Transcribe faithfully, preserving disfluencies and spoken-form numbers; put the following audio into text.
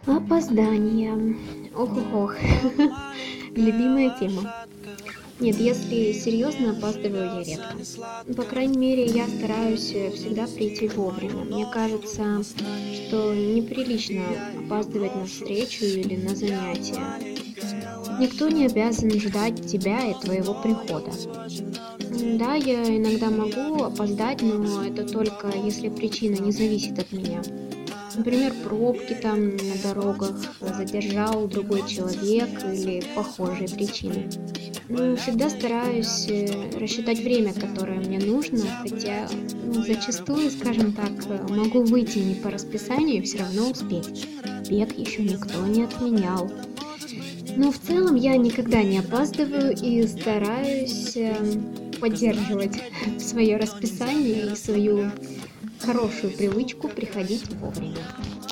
Опоздание. Ох-ох-ох. Любимая тема. Нет, если серьезно, опаздываю я редко. Ну, По крайней мере, я стараюсь э, всегда прийти вовремя. Мне кажется, что неприлично опаздывать на встречу или на занятия. Никто не обязан ждать тебя и твоего прихода. М, Да, я иногда могу опоздать, но это только если причина не зависит от меня. Например, пробки там на дорогах, задержал другой человек или похожие причины. Ну, всегда стараюсь э, рассчитать время, которое мне нужно, хотя ну, зачастую, скажем так, э, могу выйти не по расписанию и все равно успеть. Бег еще никто не отменял. Но в целом я никогда не опаздываю и стараюсь эм, поддерживать свое расписание и свою хорошую привычку приходить вовремя.